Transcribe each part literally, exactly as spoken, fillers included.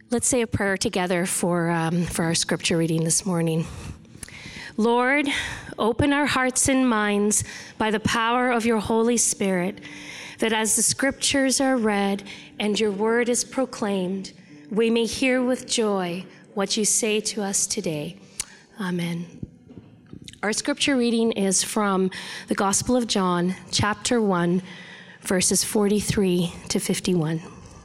Let's say a prayer together for, um, for our scripture reading this morning. Lord, open our hearts and minds by the power of your Holy Spirit, that as the scriptures are read and your word is proclaimed, we may hear with joy what you say to us today. Amen. Our scripture reading is from the Gospel of John, chapter one, verses forty-three to fifty-one.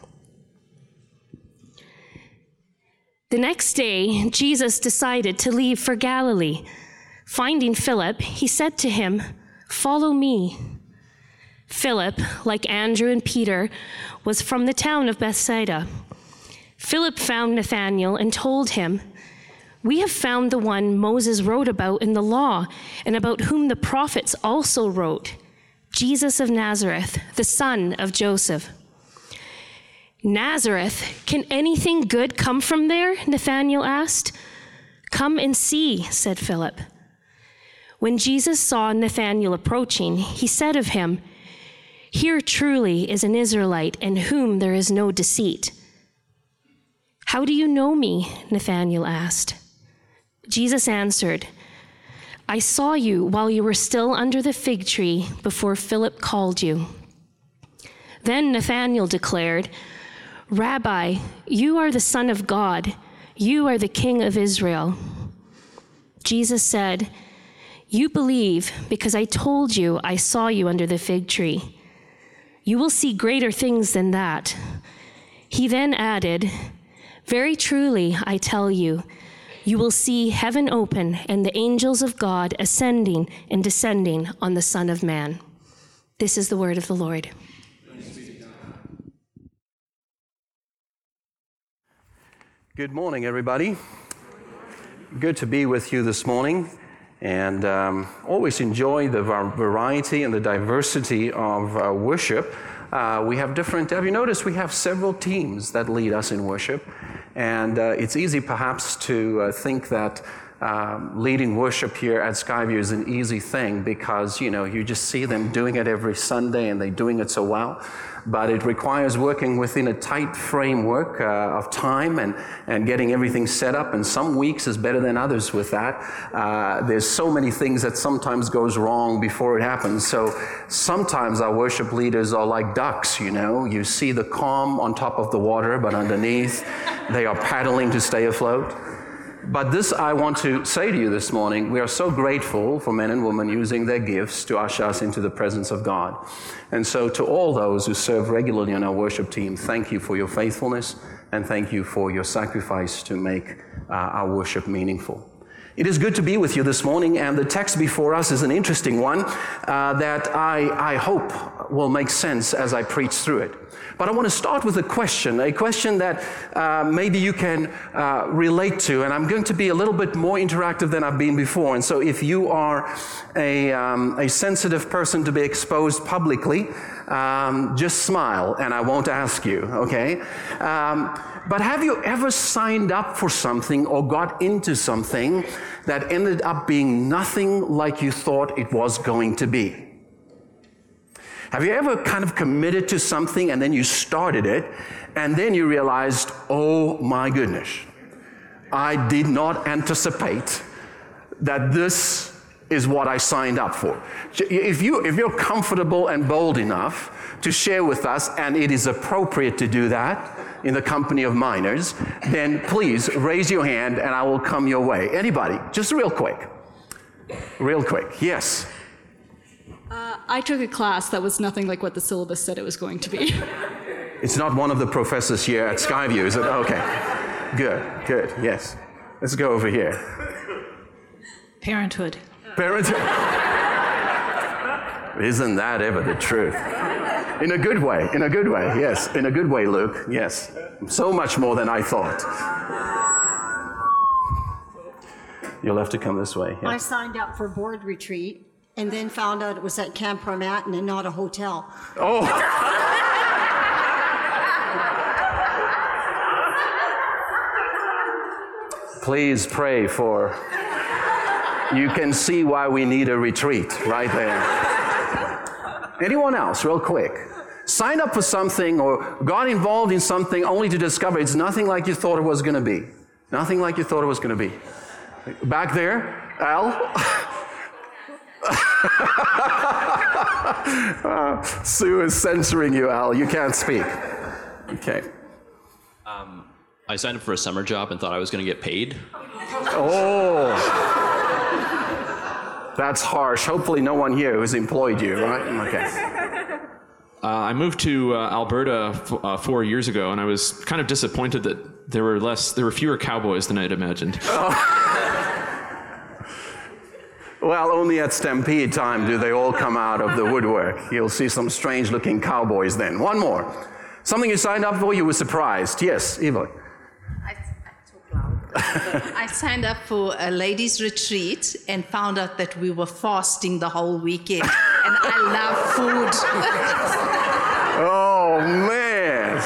The next day, Jesus decided to leave for Galilee. Finding Philip, he said to him, "Follow me." Philip, like Andrew and Peter, was from the town of Bethsaida. Philip found Nathanael and told him, "We have found the one Moses wrote about in the law, and about whom the prophets also wrote, Jesus of Nazareth, the son of Joseph." "Nazareth, can anything good come from there?" Nathanael asked. "Come and see," said Philip. When Jesus saw Nathanael approaching, he said of him, "Here truly is an Israelite in whom there is no deceit." "How do you know me?" Nathanael asked. Jesus answered, "I saw you while you were still under the fig tree before Philip called you." Then Nathanael declared, "Rabbi, you are the Son of God. You are the King of Israel." Jesus said, "You believe because I told you I saw you under the fig tree. You will see greater things than that." He then added, "Very truly, I tell you, you will see heaven open and the angels of God ascending and descending on the Son of Man." This is the word of the Lord. Good morning, everybody. Good to be with you this morning, and um, always enjoy the variety and the diversity of uh, worship. Uh, we have different, have you noticed we have several teams that lead us in worship, and uh, it's easy perhaps to uh, think that um, leading worship here at Skyview is an easy thing because, you know, you just see them doing it every Sunday and they're doing it so well. But it requires working within a tight framework uh, of time and, and getting everything set up, and some weeks is better than others with that. Uh, there's so many things that sometimes goes wrong before it happens. So sometimes our worship leaders are like ducks, you know. You see the calm on top of the water, but underneath they are paddling to stay afloat. But this I want to say to you this morning, we are so grateful for men and women using their gifts to usher us into the presence of God. And so to all those who serve regularly on our worship team, thank you for your faithfulness and thank you for your sacrifice to make uh, our worship meaningful. It is good to be with you this morning, and the text before us is an interesting one uh, that I, I hope will make sense as I preach through it. But I want to start with a question, a question that uh, maybe you can uh, relate to, and I'm going to be a little bit more interactive than I've been before. And so if you are a, um, a sensitive person to be exposed publicly, um, just smile and I won't ask you, okay? Um, but have you ever signed up for something or got into something that ended up being nothing like you thought it was going to be? Have you ever kind of committed to something and then you started it and then you realized, oh my goodness, I did not anticipate that this is what I signed up for. If, you, if you're comfortable and bold enough to share with us, and it is appropriate to do that in the company of minors, then please raise your hand and I will come your way. Anybody? Just real quick. Real quick. Yes. Uh, I took a class that was nothing like what the syllabus said it was going to be. It's not one of the professors here at Skyview, is it? Okay. Good, good, yes. Let's go over here. Parenthood. Parenthood. Isn't that ever the truth? In a good way, in a good way, yes. In a good way, Luke, yes. So much more than I thought. You'll have to come this way. Yeah. I signed up for board retreat and then found out it was at Camp Romatin and not a hotel. Oh! Please pray for, you can see why we need a retreat right there. Anyone else, real quick? signed up for something or got involved in something only to discover it's nothing like you thought it was going to be? Nothing like you thought it was going to be. Back there, Al? uh, Sue is censoring you, Al. You can't speak. Okay. Um, I signed up for a summer job and thought I was going to get paid. Oh. That's harsh. Hopefully no one here has employed you, right? Okay. Uh, I moved to uh, Alberta f- uh, four years ago, and I was kind of disappointed that there were less, there were fewer cowboys than I'd imagined. Well, only at Stampede time do they all come out of the woodwork. You'll see some strange-looking cowboys then. One more. Something you signed up for, you were surprised. Yes, Eva. I, I talk loud. I signed up for a ladies' retreat and found out that we were fasting the whole weekend. And I love food. Oh, man.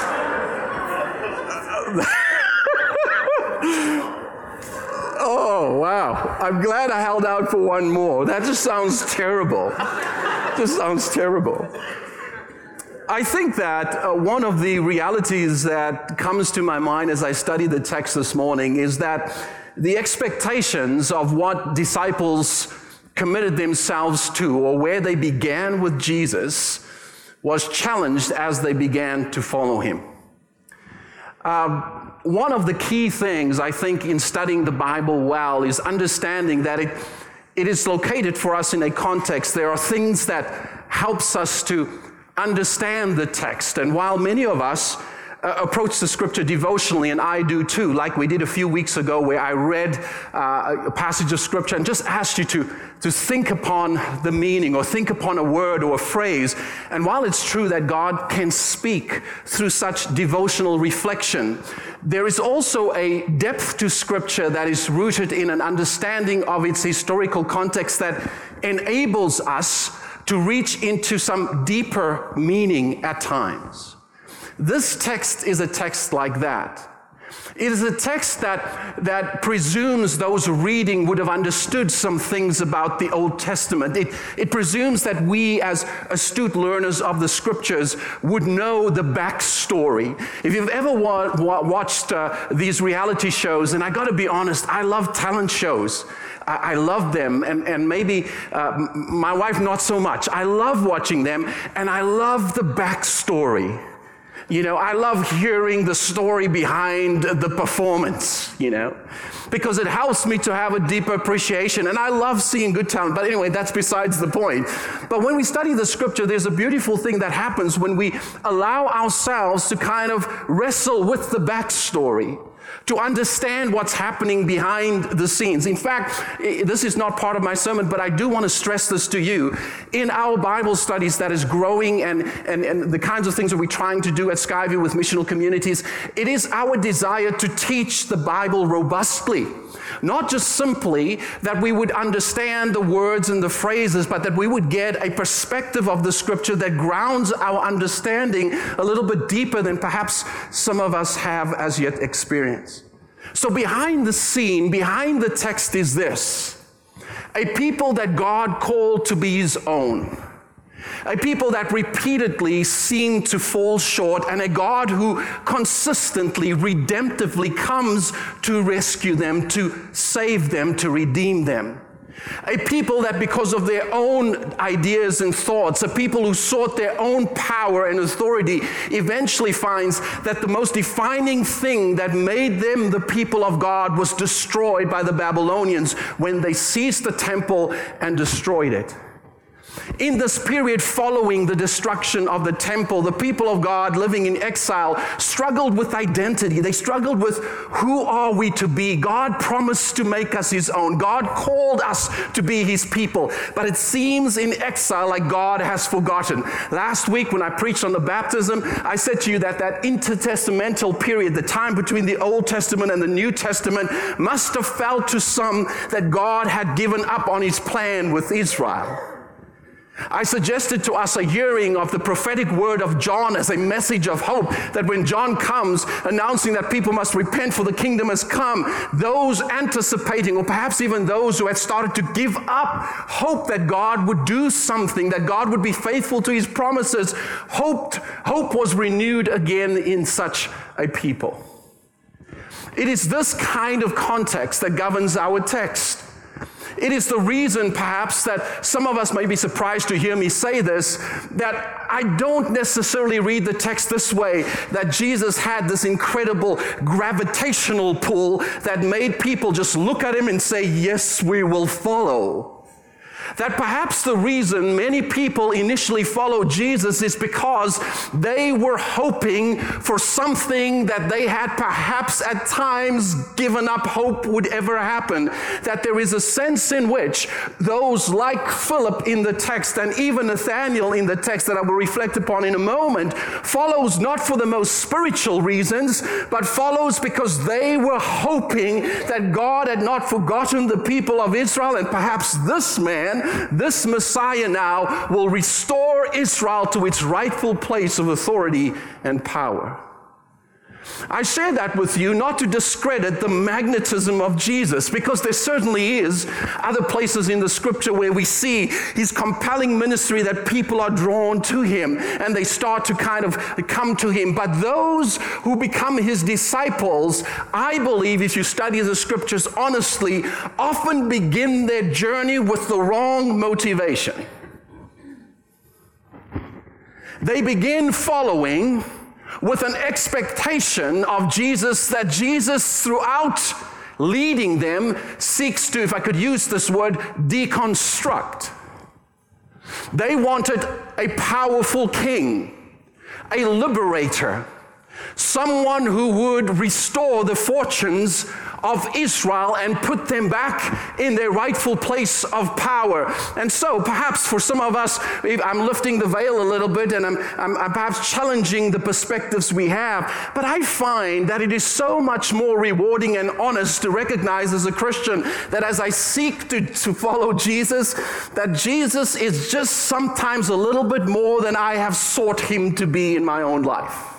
Oh, wow. I'm glad I held out for one more. That just sounds terrible. Just sounds terrible. I think that uh, one of the realities that comes to my mind as I study the text this morning is that the expectations of what disciples committed themselves to, or where they began with Jesus, was challenged as they began to follow him. Uh, one of the key things, I think, in studying the Bible well is understanding that it, it is located for us in a context. There are things that helps us to understand the text. And while many of us uh, approach the scripture devotionally, and I do too, like we did a few weeks ago where I read uh, a passage of scripture and just asked you to, to think upon the meaning or think upon a word or a phrase. And while it's true that God can speak through such devotional reflection, there is also a depth to scripture that is rooted in an understanding of its historical context that enables us to reach into some deeper meaning at times. This text is a text like that. It is a text that, that presumes those reading would have understood some things about the Old Testament. It, it presumes that we, as astute learners of the Scriptures, would know the backstory. If you've ever wa- wa- watched uh, these reality shows, and I got to be honest, I love talent shows. I, I love them, and, and maybe uh, my wife not so much. I love watching them, and I love the backstory. You know, I love hearing the story behind the performance, you know, because it helps me to have a deeper appreciation. And I love seeing good talent. But anyway, that's besides the point. But when we study the scripture, there's a beautiful thing that happens when we allow ourselves to kind of wrestle with the backstory, to understand what's happening behind the scenes. In fact, this is not part of my sermon, but I do want to stress this to you. In our Bible studies that is growing and, and, and the kinds of things that we're trying to do at Skyview with missional communities, it is our desire to teach the Bible robustly. Not just simply that we would understand the words and the phrases, but that we would get a perspective of the scripture that grounds our understanding a little bit deeper than perhaps some of us have as yet experienced. So behind the scene, behind the text is this: a people that God called to be his own. A people that repeatedly seem to fall short, and a God who consistently, redemptively comes to rescue them, to save them, to redeem them. A people that because of their own ideas and thoughts, a people who sought their own power and authority, eventually finds that the most defining thing that made them the people of God was destroyed by the Babylonians when they seized the temple and destroyed it. In this period following the destruction of the temple, the people of God living in exile struggled with identity. They struggled with who are we to be? God promised to make us his own. God called us to be his people. But it seems in exile like God has forgotten. Last week when I preached on the baptism, I said to you that that intertestamental period, the time between the Old Testament and the New Testament, must have felt to some that God had given up on his plan with Israel. I suggested to us a hearing of the prophetic word of John as a message of hope, that when John comes announcing that people must repent for the kingdom has come, those anticipating, or perhaps even those who had started to give up hope that God would do something, that God would be faithful to his promises, hoped, hope was renewed again in such a people. It is this kind of context that governs our text. It is the reason, perhaps, that some of us may be surprised to hear me say this, that I don't necessarily read the text this way, that Jesus had this incredible gravitational pull that made people just look at him and say, yes, we will follow. That perhaps the reason many people initially followed Jesus is because they were hoping for something that they had perhaps at times given up hope would ever happen. That there is a sense in which those like Philip in the text and even Nathanael in the text that I will reflect upon in a moment follows not for the most spiritual reasons, but follows because they were hoping that God had not forgotten the people of Israel, and perhaps this man, this Messiah now, will restore Israel to its rightful place of authority and power. I share that with you not to discredit the magnetism of Jesus, because there certainly is other places in the scripture where we see his compelling ministry that people are drawn to him and they start to kind of come to him. But those who become his disciples, I believe, if you study the scriptures honestly, often begin their journey with the wrong motivation. They begin following with an expectation of Jesus, that Jesus, throughout leading them, seeks to, if I could use this word, deconstruct. They wanted a powerful king, a liberator, someone who would restore the fortunes of Israel and put them back in their rightful place of power. And so perhaps for some of us, I'm lifting the veil a little bit and I'm, I'm, I'm perhaps challenging the perspectives we have, but I find that it is so much more rewarding and honest to recognize as a Christian that as I seek to, to follow Jesus, that Jesus is just sometimes a little bit more than I have sought him to be in my own life.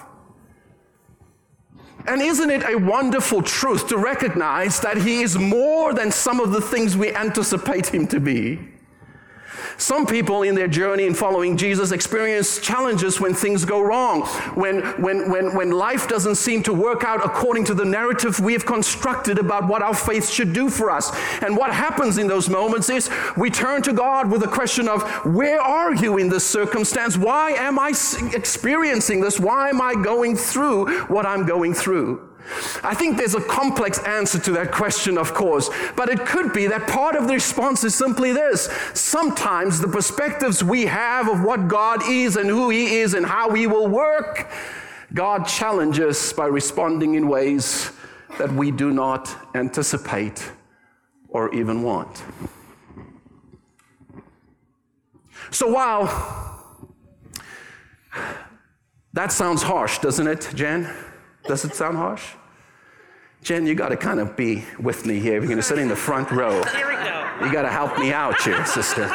And isn't it a wonderful truth to recognize that he is more than some of the things we anticipate him to be? Some people in their journey in following Jesus experience challenges when things go wrong, when, when, when, when life doesn't seem to work out according to the narrative we have constructed about what our faith should do for us. And what happens in those moments is we turn to God with the question of, where are you in this circumstance? Why am I experiencing this? Why am I going through what I'm going through? I think there's a complex answer to that question, of course, but it could be that part of the response is simply this. Sometimes the perspectives we have of what God is and who he is and how he will work, God challenges us by responding in ways that we do not anticipate or even want. So while that sounds harsh, doesn't it, Jen? Does it sound harsh? Jen, you got to kind of be with me here. You're going to sit in the front row. Here we go. You got to help me out here, sister.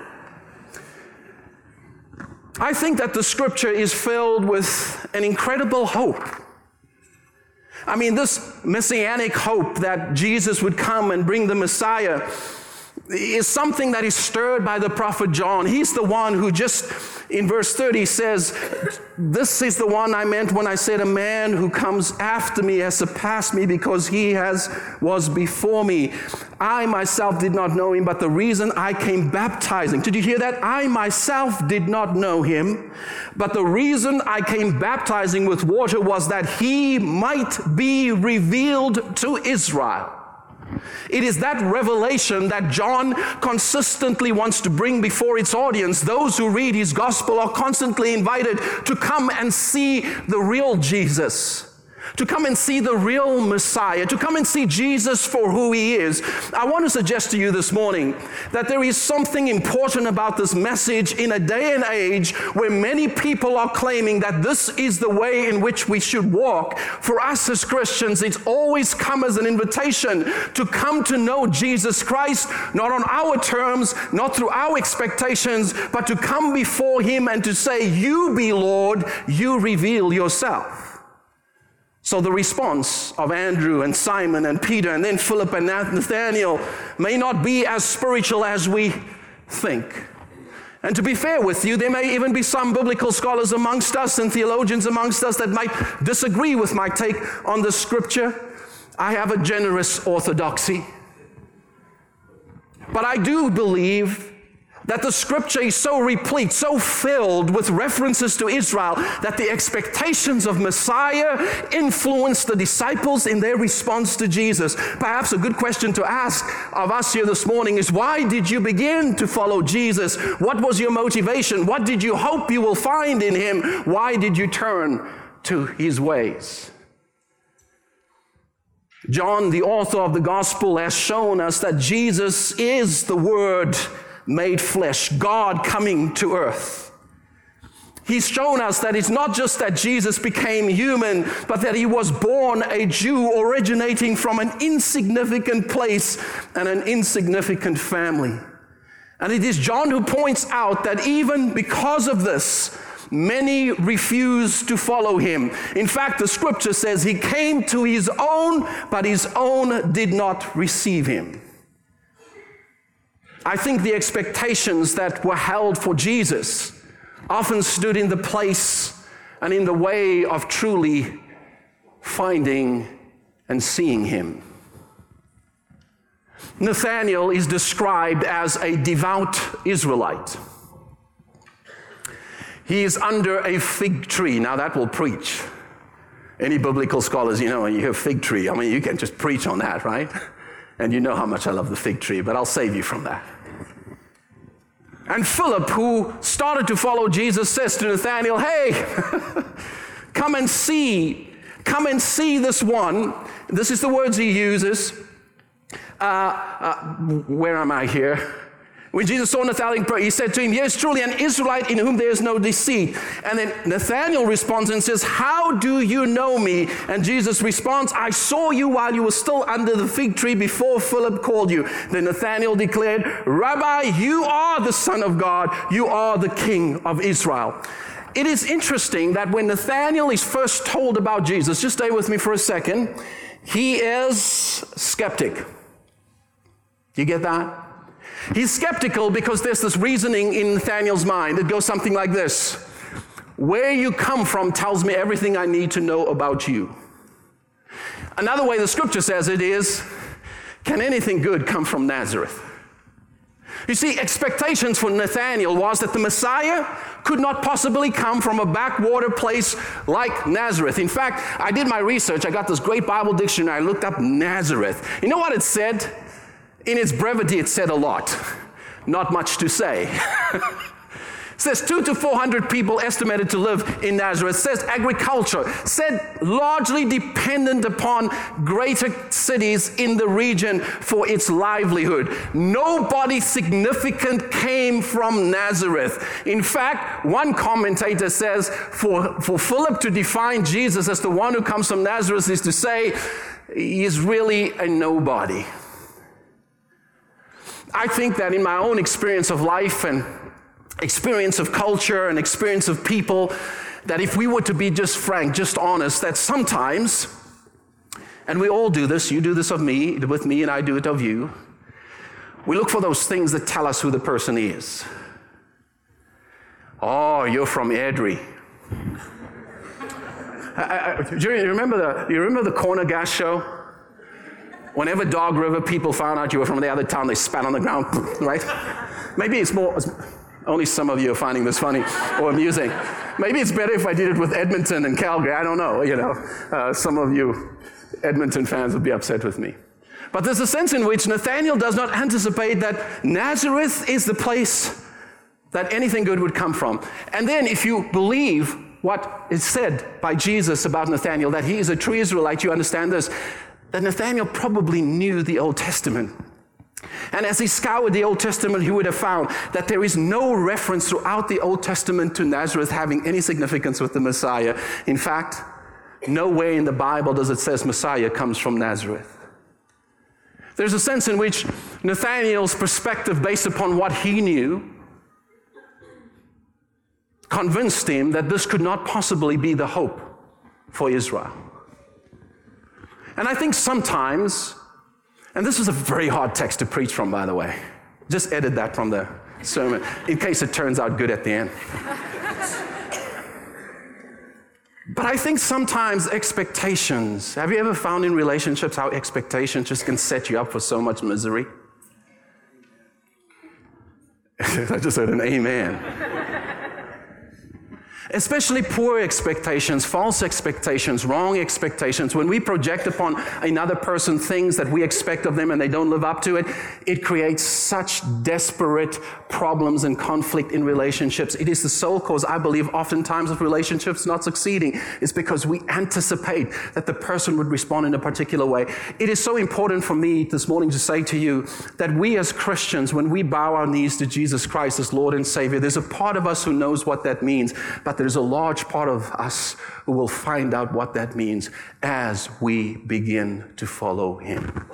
I think that the scripture is filled with an incredible hope. I mean, this messianic hope that Jesus would come and bring the Messiah is something that is stirred by the prophet John. He's the one who just in verse thirty says, this is the one I meant when I said a man who comes after me has surpassed me because he has was before me. I myself did not know him, but the reason I came baptizing. Did you hear that? I myself did not know him, but the reason I came baptizing with water was that he might be revealed to Israel. It is that revelation that John consistently wants to bring before its audience. Those who read his gospel are constantly invited to come and see the real Jesus. to come and see the real Messiah, to come and see Jesus for who he is. I want to suggest to you this morning that there is something important about this message in a day and age where many people are claiming that this is the way in which we should walk. For us as Christians, it's always come as an invitation to come to know Jesus Christ, not on our terms, not through our expectations, but to come before him and to say, you be Lord, you reveal yourself. So the response of Andrew and Simon and Peter and then Philip and Nathanael may not be as spiritual as we think. And to be fair with you, there may even be some biblical scholars amongst us and theologians amongst us that might disagree with my take on the scripture. I have a generous orthodoxy. But I do believe that the scripture is so replete, so filled with references to Israel, that the expectations of Messiah influenced the disciples in their response to Jesus. Perhaps a good question to ask of us here this morning is, why did you begin to follow Jesus? What was your motivation? What did you hope you will find in him? Why did you turn to his ways? John, the author of the gospel, has shown us that Jesus is the Word made flesh, God coming to earth. He's shown us that it's not just that Jesus became human, but that he was born a Jew originating from an insignificant place and an insignificant family. And it is John who points out that even because of this, many refuse to follow him. In fact, the scripture says he came to his own, but his own did not receive him. I think the expectations that were held for Jesus often stood in the place and in the way of truly finding and seeing him. Nathanael is described as a devout Israelite. He is under a fig tree. Now that will preach. Any biblical scholars, you know, when you hear fig tree, I mean, you can just preach on that, right? And you know how much I love the fig tree, but I'll save you from that. And Philip, who started to follow Jesus, says to Nathanael, hey, come and see, come and see this one. This is the words he uses. Uh, uh, where am I here? When Jesus saw Nathanael pray, he said to him, "Yes, truly an Israelite in whom there is no deceit." And then Nathanael responds and says, "How do you know me?" And Jesus responds, "I saw you while you were still under the fig tree before Philip called you." Then Nathanael declared, "Rabbi, you are the Son of God. You are the King of Israel." It is interesting that when Nathanael is first told about Jesus, just stay with me for a second, he is skeptic. Do you get that? He's skeptical because there's this reasoning in Nathanael's mind. It goes something like this: where you come from tells me everything I need to know about you. Another way the scripture says it is, can anything good come from Nazareth? You see, expectations for Nathanael was that the Messiah could not possibly come from a backwater place like Nazareth. In fact, I did my research. I got this great Bible dictionary. I looked up Nazareth. You know what it said? In its brevity, it said a lot. Not much to say. It says two to four hundred people estimated to live in Nazareth. It says agriculture, said largely dependent upon greater cities in the region for its livelihood. Nobody significant came from Nazareth. In fact, one commentator says for, for Philip to define Jesus as the one who comes from Nazareth is to say he is really a nobody. I think that in my own experience of life and experience of culture and experience of people, that if we were to be just frank, just honest, that sometimes, and we all do this, you do this of me, with me, and I do it of you, we look for those things that tell us who the person is. Oh, you're from Airdrie. I, I, do you remember the, you remember the Corner Gas show? Whenever Dog River people found out you were from the other town, they spat on the ground, right? Maybe it's more, only some of you are finding this funny or amusing. Maybe it's better if I did it with Edmonton and Calgary. I don't know, you know. Uh, some of you Edmonton fans would be upset with me. But there's a sense in which Nathanael does not anticipate that Nazareth is the place that anything good would come from. And then if you believe what is said by Jesus about Nathanael, that he is a true Israelite, you understand this, that Nathanael probably knew the Old Testament. And as he scoured the Old Testament, he would have found that there is no reference throughout the Old Testament to Nazareth having any significance with the Messiah. In fact, nowhere in the Bible does it say Messiah comes from Nazareth. There's a sense in which Nathanael's perspective, based upon what he knew, convinced him that this could not possibly be the hope for Israel. And I think sometimes, and this is a very hard text to preach from, by the way. Just edit that from the sermon, in case it turns out good at the end. But I think sometimes expectations, have you ever found in relationships how expectations just can set you up for so much misery? I just heard an amen. Especially poor expectations, false expectations, wrong expectations. When we project upon another person things that we expect of them and they don't live up to it, it creates such desperate problems and conflict in relationships. It is the sole cause, I believe, oftentimes of relationships not succeeding. It's because we anticipate that the person would respond in a particular way. It is so important for me this morning to say to you that we as Christians, when we bow our knees to Jesus Christ as Lord and Savior, there's a part of us who knows what that means, but there's a large part of us who will find out what that means as we begin to follow him.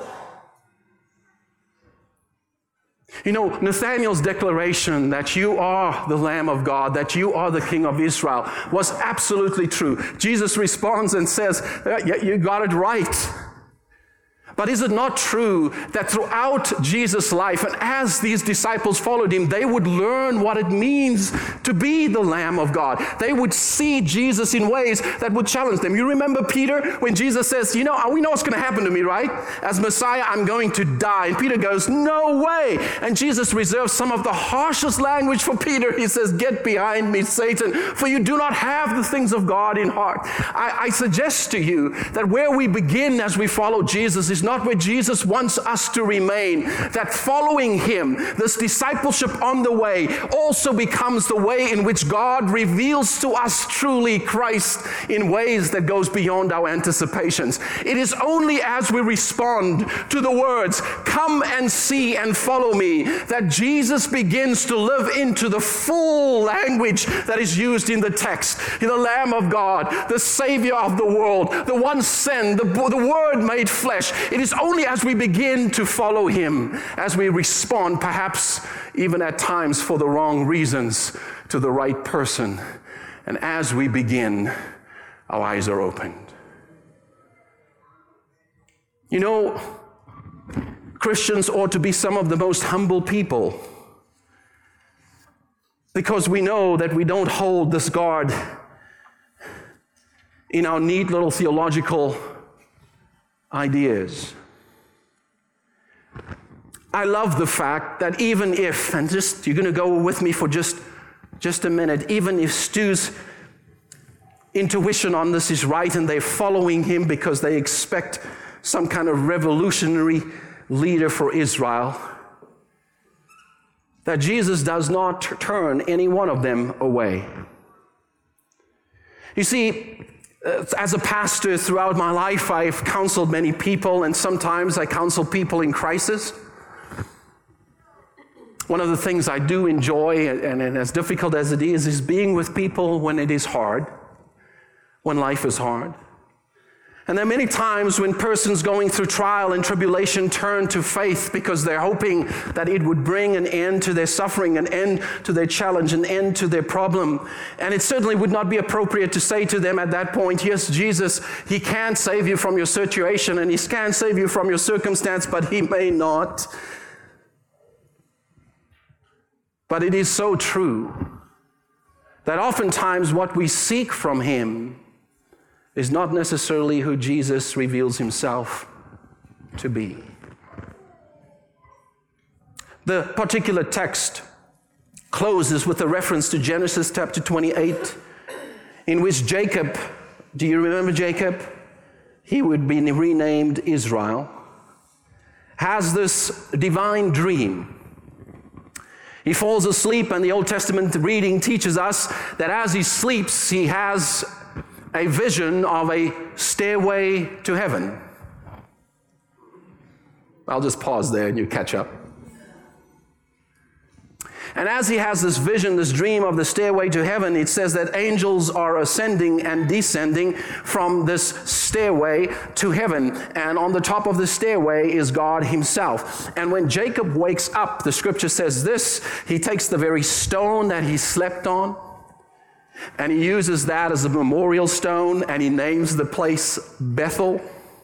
You know, Nathanael's declaration that you are the Lamb of God, that you are the King of Israel, was absolutely true. Jesus responds and says, yeah, you got it right. But is it not true that throughout Jesus' life, and as these disciples followed him, they would learn what it means to be the Lamb of God? They would see Jesus in ways that would challenge them. You remember Peter when Jesus says, you know, we know what's going to happen to me, right? As Messiah, I'm going to die. And Peter goes, no way. And Jesus reserves some of the harshest language for Peter. He says, get behind me, Satan, for you do not have the things of God in heart. I, I suggest to you that where we begin as we follow Jesus is not where Jesus wants us to remain. That following him, this discipleship on the way, also becomes the way in which God reveals to us truly Christ in ways that goes beyond our anticipations. It is only as we respond to the words, come and see and follow me, that Jesus begins to live into the full language that is used in the text. The Lamb of God, the Savior of the world, the one sent, the, the Word made flesh. It is only as we begin to follow him, as we respond, perhaps even at times for the wrong reasons, to the right person, and as we begin, our eyes are opened. You know, Christians ought to be some of the most humble people, because we know that we don't hold this guard in our neat little theological ideas. I love the fact that even if, and just you're going to go with me for just, just a minute, even if Stu's intuition on this is right and they're following him because they expect some kind of revolutionary leader for Israel, that Jesus does not t- turn any one of them away. You see, as a pastor throughout my life, I've counseled many people, and sometimes I counsel people in crisis. One of the things I do enjoy, and, and as difficult as it is, is being with people when it is hard, when life is hard. And there are many times when persons going through trial and tribulation turn to faith because they're hoping that it would bring an end to their suffering, an end to their challenge, an end to their problem. And it certainly would not be appropriate to say to them at that point, yes, Jesus, he can save you from your situation and he can save you from your circumstance, but he may not. But it is so true that oftentimes what we seek from him is not necessarily who Jesus reveals himself to be. The particular text closes with a reference to Genesis chapter twenty-eight, in which Jacob, do you remember Jacob? He would be renamed Israel, has this divine dream He falls asleep, and the Old Testament reading teaches us that as he sleeps, he has a vision of a stairway to heaven. I'll just pause there and you catch up. And as he has this vision, this dream of the stairway to heaven, it says that angels are ascending and descending from this stairway to heaven. And on the top of the stairway is God himself. And when Jacob wakes up, the scripture says this, he takes the very stone that he slept on, and he uses that as a memorial stone, and he names the place Bethel,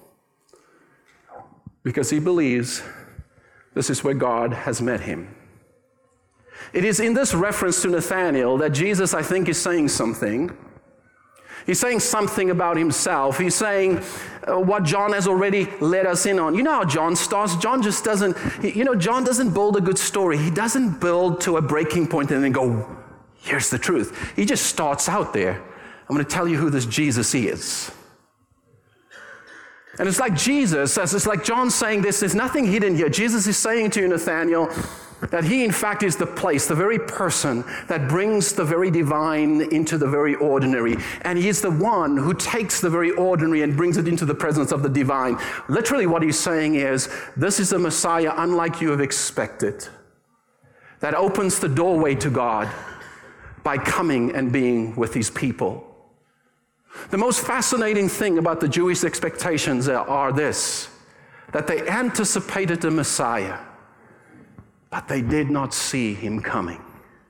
because he believes this is where God has met him. It is in this reference to Nathanael that Jesus, I think, is saying something. He's saying something about himself. He's saying uh, what John has already let us in on. You know how John starts? John just doesn't, he, you know, John doesn't build a good story. He doesn't build to a breaking point and then go, here's the truth. He just starts out there. I'm going to tell you who this Jesus is. And it's like Jesus, it's like John saying this, there's nothing hidden here. Jesus is saying to you, Nathanael, that he in fact is the place, the very person that brings the very divine into the very ordinary. And he is the one who takes the very ordinary and brings it into the presence of the divine. Literally what he's saying is, this is a Messiah unlike you have expected, that opens the doorway to God by coming and being with his people. The most fascinating thing about the Jewish expectations are this, that they anticipated the Messiah, but they did not see him coming.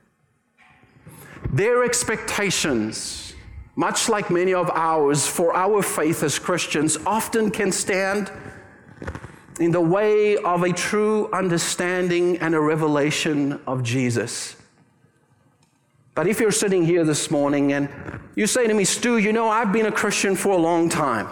Their expectations, much like many of ours, for our faith as Christians, often can stand in the way of a true understanding and a revelation of Jesus. But if you're sitting here this morning and you say to me, Stu, you know, I've been a Christian for a long time.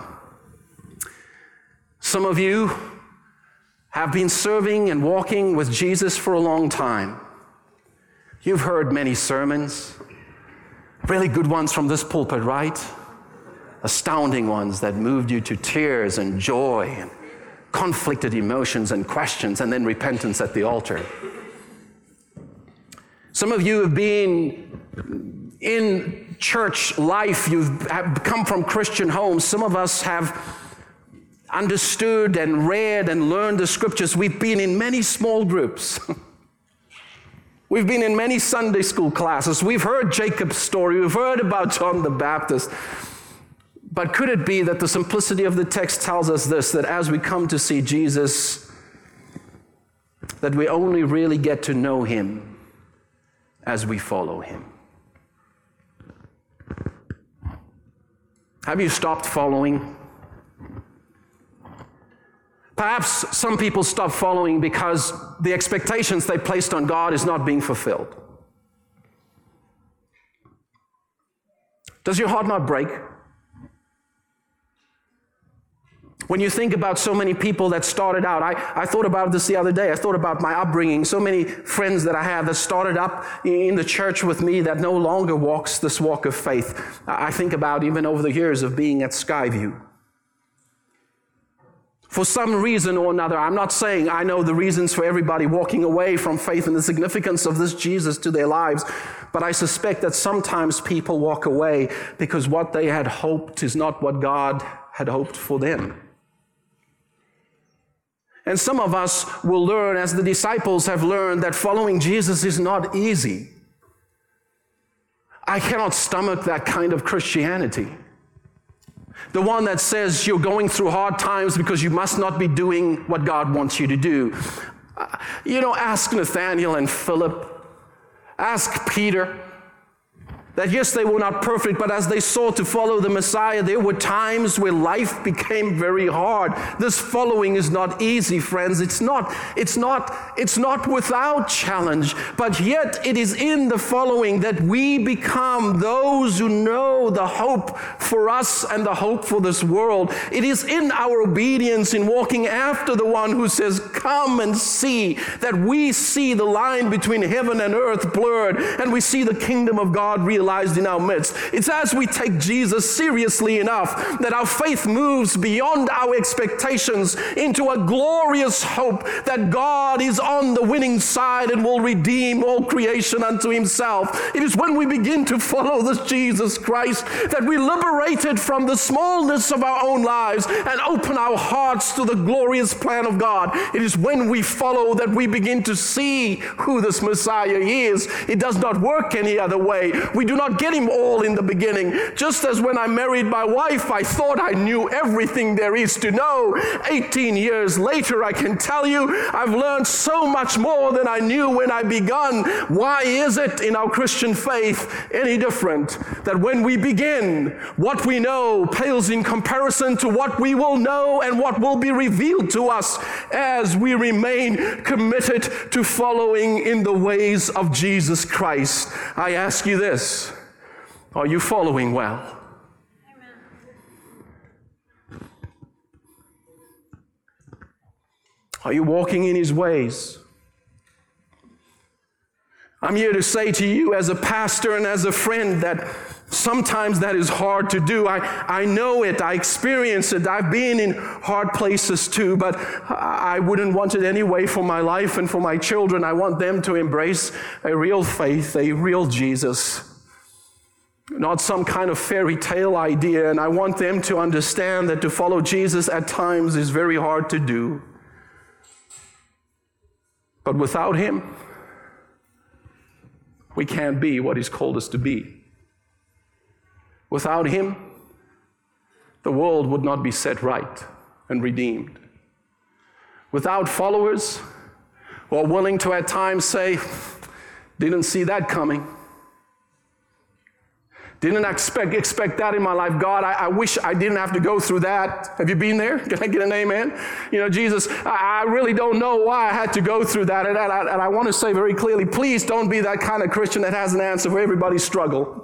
Some of you have been serving and walking with Jesus for a long time. You've heard many sermons, really good ones from this pulpit, right? Astounding ones that moved you to tears and joy and conflicted emotions and questions and then repentance at the altar. Some of you have been in church life. You've come from Christian homes. Some of us have understood and read and learned the scriptures. We've been in many small groups. We've been in many Sunday school classes. We've heard Jacob's story. We've heard about John the Baptist. But could it be that the simplicity of the text tells us this, that as we come to see Jesus, that we only really get to know him as we follow him? Have you stopped following? Perhaps some people stop following because the expectations they placed on God is not being fulfilled. Does your heart not break? When you think about so many people that started out, I, I thought about this the other day. I thought about my upbringing. So many friends that I have that started up in the church with me that no longer walks this walk of faith. I think about even over the years of being at Skyview. For some reason or another, I'm not saying I know the reasons for everybody walking away from faith and the significance of this Jesus to their lives, but I suspect that sometimes people walk away because what they had hoped is not what God had hoped for them. And some of us will learn, as the disciples have learned, that following Jesus is not easy. I cannot stomach that kind of Christianity. The one that says you're going through hard times because you must not be doing what God wants you to do. You know, ask Nathanael and Philip. Ask Peter. That yes, they were not perfect, but as they sought to follow the Messiah, there were times where life became very hard. This following is not easy, friends. It's not, it's not, it's not without challenge, but yet it is in the following that we become those who know the hope for us and the hope for this world. It is in our obedience in walking after the one who says, come and see, that we see the line between heaven and earth blurred, and we see the kingdom of God realized evangelized in our midst. It's as we take Jesus seriously enough that our faith moves beyond our expectations into a glorious hope that God is on the winning side and will redeem all creation unto himself. It is when we begin to follow this Jesus Christ that we liberated from the smallness of our own lives and open our hearts to the glorious plan of God. It is when we follow that we begin to see who this Messiah is. It does not work any other way. We do not get him all in the beginning. Just as when I married my wife, I thought I knew everything there is to know. eighteen years later, I can tell you, I've learned so much more than I knew when I begun. Why is it in our Christian faith any different? That when we begin, what we know pales in comparison to what we will know and what will be revealed to us as we remain committed to following in the ways of Jesus Christ. I ask you this, are you following well? Are you walking in his ways? I'm here to say to you as a pastor and as a friend that sometimes that is hard to do. I, I know it. I experience it. I've been in hard places too, but I wouldn't want it anyway for my life and for my children. I want them to embrace a real faith, a real Jesus, not some kind of fairy tale idea. And I want them to understand that to follow Jesus at times is very hard to do. But without him, we can't be what he's called us to be. Without him, the world would not be set right and redeemed. Without followers who are willing to at times say, didn't see that coming. Didn't expect, expect that in my life. God, I, I wish I didn't have to go through that. Have you been there? Can I get an amen? You know, Jesus, I, I really don't know why I had to go through that. And, and, I, and I want to say very clearly, please don't be that kind of Christian that has an answer for everybody's struggle.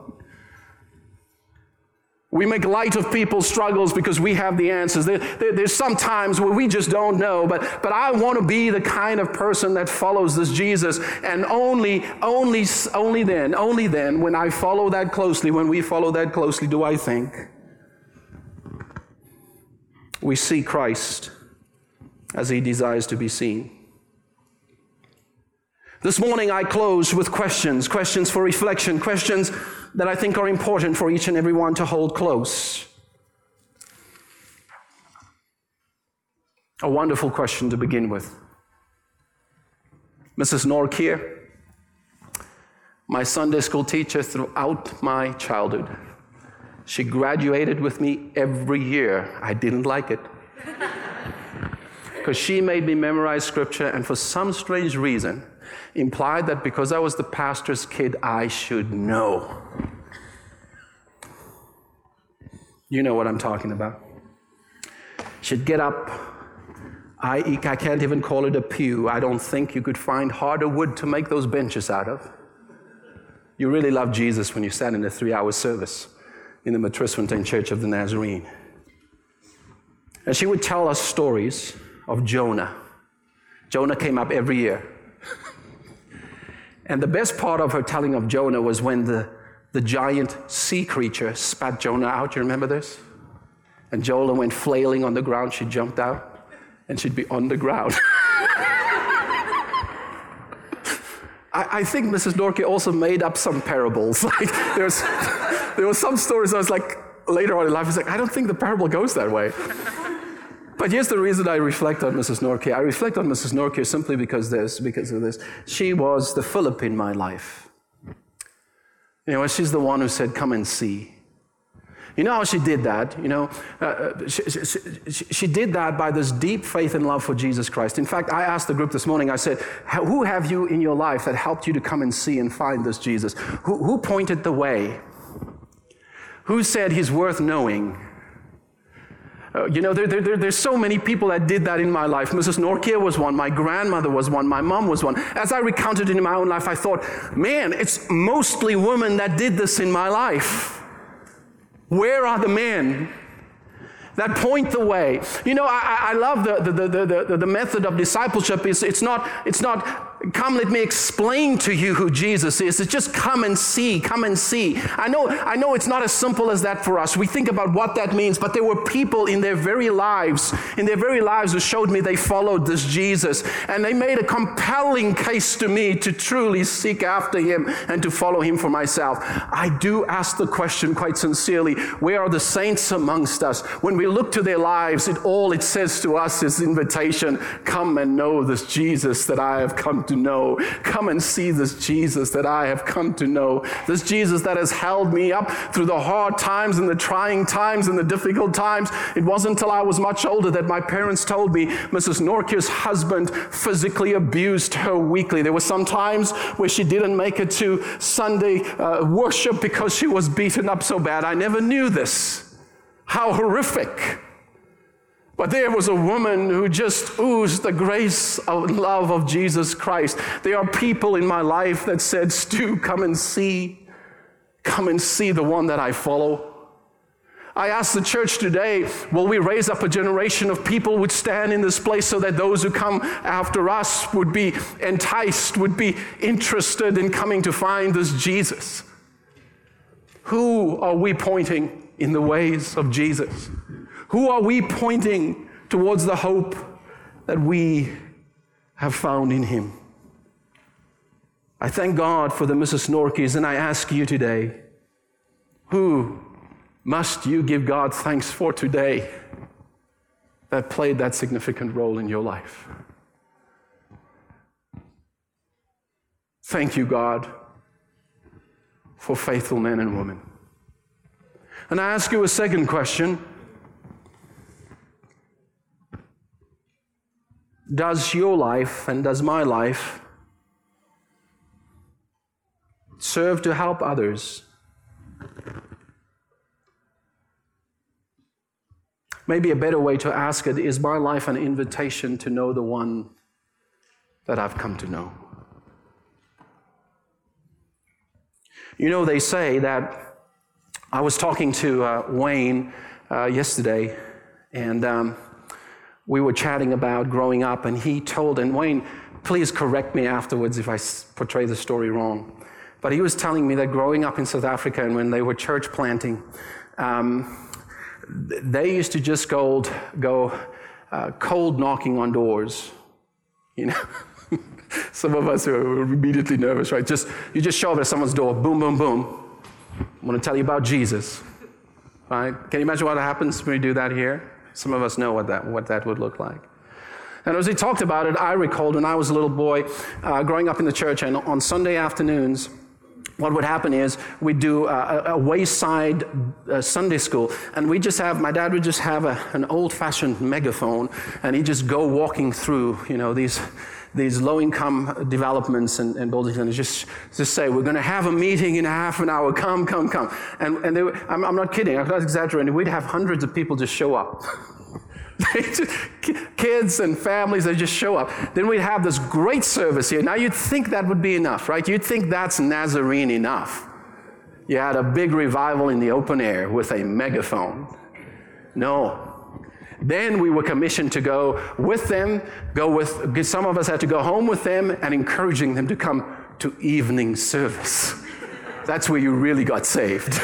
We make light of people's struggles because we have the answers. There, there, there's some times where we just don't know, but, but I want to be the kind of person that follows this Jesus, and only, only, only then, only then, when I follow that closely, when we follow that closely, do I think we see Christ as he desires to be seen. This morning I close with questions, questions for reflection, questions that I think are important for each and every one to hold close. A wonderful question to begin with. Missus Norkier, my Sunday school teacher throughout my childhood. She graduated with me every year. I didn't like it. Because she made me memorize scripture, and for some strange reason, implied that because I was the pastor's kid, I should know. You know what I'm talking about. She'd get up. I, I can't even call it a pew. I don't think you could find harder wood to make those benches out of. You really loved Jesus when you sat in a three-hour service in the Matrisfontein Church of the Nazarene. And she would tell us stories of Jonah. Jonah came up every year. And the best part of her telling of Jonah was when the, the giant sea creature spat Jonah out. You remember this? And Jonah went flailing on the ground. She jumped out, and she'd be on the ground. I, I think Missus Norke also made up some parables. Like there's, there were some stories I was like, later on in life, I was like, I don't think the parable goes that way. But here's the reason I reflect on Missus Norke. I reflect on Missus Norke simply because this, because of this. She was the Philip in my life. You know, she's the one who said, come and see. You know how she did that? You know, uh, she, she, she did that by this deep faith and love for Jesus Christ. In fact, I asked the group this morning, I said, who have you in your life that helped you to come and see and find this Jesus? Who, who pointed the way? Who said he's worth knowing? Uh, you know, there, there, there's so many people that did that in my life. Missus Norke was one. My grandmother was one. My mom was one. As I recounted it in my own life, I thought, man, it's mostly women that did this in my life. Where are the men that point the way? You know, I, I love the, the, the, the, the method of discipleship. Is it's not, it's not come, let me explain to you who Jesus is. It's just come and see, come and see. I know, I know it's not as simple as that for us. We think about what that means, but there were people in their very lives, in their very lives who showed me they followed this Jesus, and they made a compelling case to me to truly seek after him and to follow him for myself. I do ask the question quite sincerely, where are the saints amongst us? When we look to their lives, it all it says to us is invitation, come and know this Jesus that I have come to know. Come and see this Jesus that I have come to know. This Jesus that has held me up through the hard times and the trying times and the difficult times. It wasn't until I was much older that my parents told me Missus Norkia's husband physically abused her weekly. There were some times where she didn't make it to Sunday uh, worship because she was beaten up so bad. I never knew this. How horrific. But there was a woman who just oozed the grace and love of Jesus Christ. There are people in my life that said, Stu, come and see. Come and see the one that I follow. I asked the church today, will we raise up a generation of people who would stand in this place so that those who come after us would be enticed, would be interested in coming to find this Jesus? Who are we pointing in the ways of Jesus? Who are we pointing towards the hope that we have found in him? I thank God for the Missus Norkies, and I ask you today, who must you give God thanks for today that played that significant role in your life? Thank you, God, for faithful men and women. And I ask you a second question. Does your life and does my life serve to help others? Maybe a better way to ask it, is my life an invitation to know the one that I've come to know? You know, they say that, I was talking to uh, Wayne uh, yesterday, and um, we were chatting about growing up, and he told, and Wayne, please correct me afterwards if I portray the story wrong, but he was telling me that growing up in South Africa and when they were church planting, um, they used to just go, go uh, cold knocking on doors, you know. Some of us are immediately nervous, right? Just you just show up at someone's door, boom, boom, boom. I want to tell you about Jesus, right? Can you imagine what happens when we do that here? Some of us know what that what that would look like. And as he talked about it, I recalled when I was a little boy, uh, growing up in the church, and on Sunday afternoons, what would happen is we'd do a, a wayside uh, Sunday school, and we just have, my dad would just have a, an old-fashioned megaphone, and he'd just go walking through, you know, these these low-income developments and, and buildings, and just just say, we're going to have a meeting in half an hour, come, come, come. And, and they were, I'm, I'm not kidding, I'm not exaggerating, we'd have hundreds of people just show up. Kids and families, they just show up. Then we'd have this great service here. Now you'd think that would be enough, right? You'd think that's Nazarene enough. You had a big revival in the open air with a megaphone. No. Then we were commissioned to go with them, go with, some of us had to go home with them and encouraging them to come to evening service. That's where you really got saved.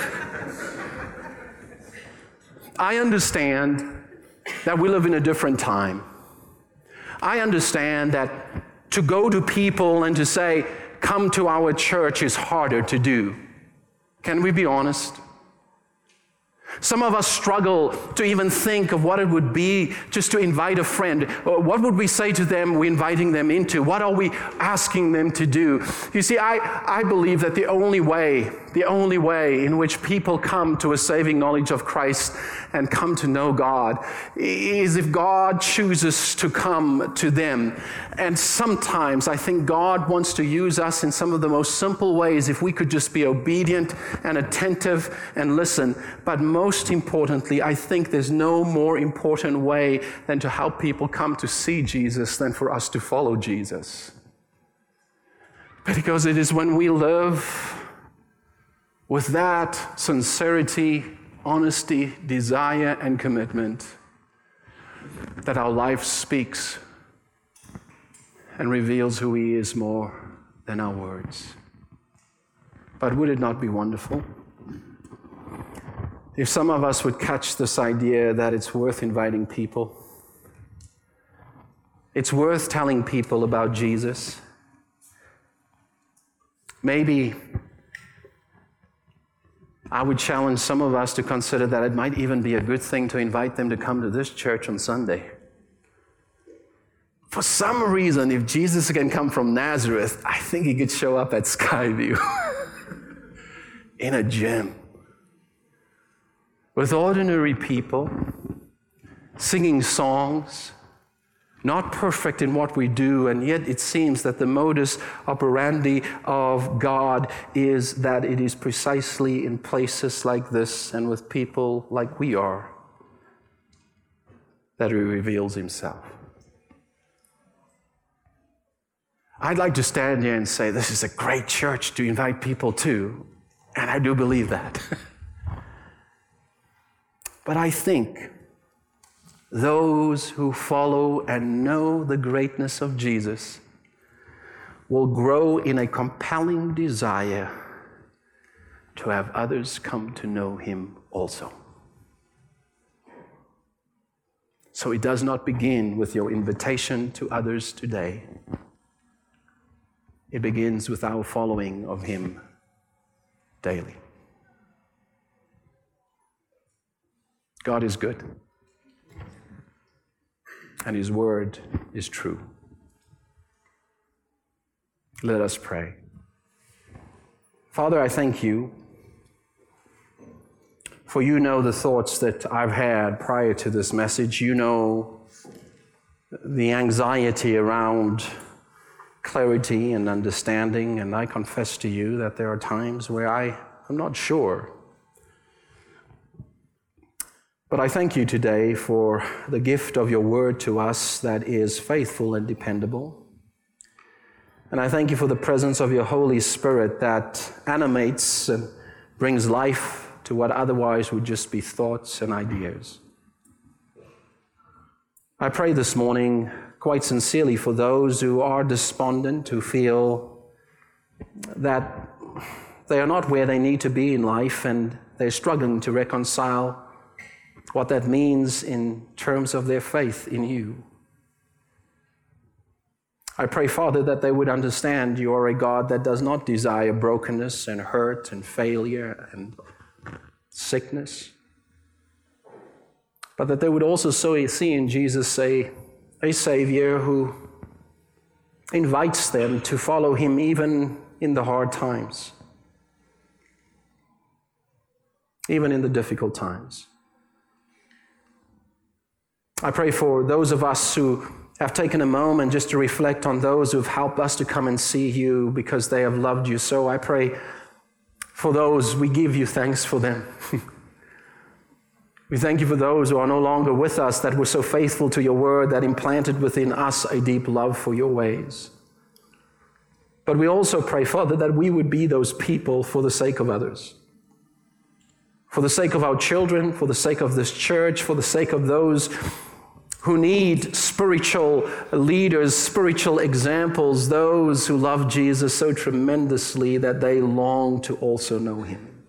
I understand that we live in a different time. I understand that to go to people and to say, come to our church is harder to do. Can we be honest? Some of us struggle to even think of what it would be just to invite a friend. What would we say to them we're inviting them into? What are we asking them to do? You see, I, I believe that the only way, the only way in which people come to a saving knowledge of Christ and come to know God is if God chooses to come to them. And sometimes I think God wants to use us in some of the most simple ways if we could just be obedient and attentive and listen. But most importantly, I think there's no more important way than to help people come to see Jesus than for us to follow Jesus. Because it is when we live with that sincerity, honesty, desire, and commitment that our life speaks and reveals who he is more than our words. But would it not be wonderful if some of us would catch this idea that it's worth inviting people? It's worth telling people about Jesus. Maybe I would challenge some of us to consider that it might even be a good thing to invite them to come to this church on Sunday. For some reason, if Jesus can come from Nazareth, I think he could show up at Skyview in a gym with ordinary people singing songs, not perfect in what we do, and yet it seems that the modus operandi of God is that it is precisely in places like this and with people like we are that he reveals himself. I'd like to stand here and say this is a great church to invite people to, and I do believe that. But I think those who follow and know the greatness of Jesus will grow in a compelling desire to have others come to know him also. So it does not begin with your invitation to others today. It begins with our following of him daily. God is good, and his word is true. Let us pray. Father, I thank you, for you know the thoughts that I've had prior to this message. You know the anxiety around clarity and understanding, and I confess to you that there are times where I am not sure. But I thank you today for the gift of your word to us that is faithful and dependable. And I thank you for the presence of your Holy Spirit that animates and brings life to what otherwise would just be thoughts and ideas. I pray this morning quite sincerely for those who are despondent, who feel that they are not where they need to be in life and they're struggling to reconcile what that means in terms of their faith in you. I pray, Father, that they would understand you are a God that does not desire brokenness and hurt and failure and sickness, but that they would also see in Jesus a, a Savior who invites them to follow him even in the hard times, even in the difficult times. I pray for those of us who have taken a moment just to reflect on those who've helped us to come and see you because they have loved you so. I pray for those, we give you thanks for them. We thank you for those who are no longer with us, that were so faithful to your word, that implanted within us a deep love for your ways. But we also pray, Father, that we would be those people for the sake of others. For the sake of our children, for the sake of this church, for the sake of those who need spiritual leaders, spiritual examples, those who love Jesus so tremendously that they long to also know him.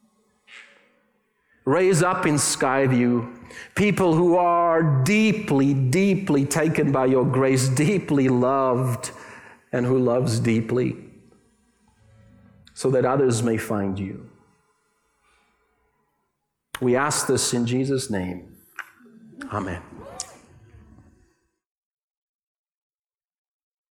Raise up in Skyview people who are deeply, deeply taken by your grace, deeply loved, and who loves deeply, so that others may find you. We ask this in Jesus' name. Amen.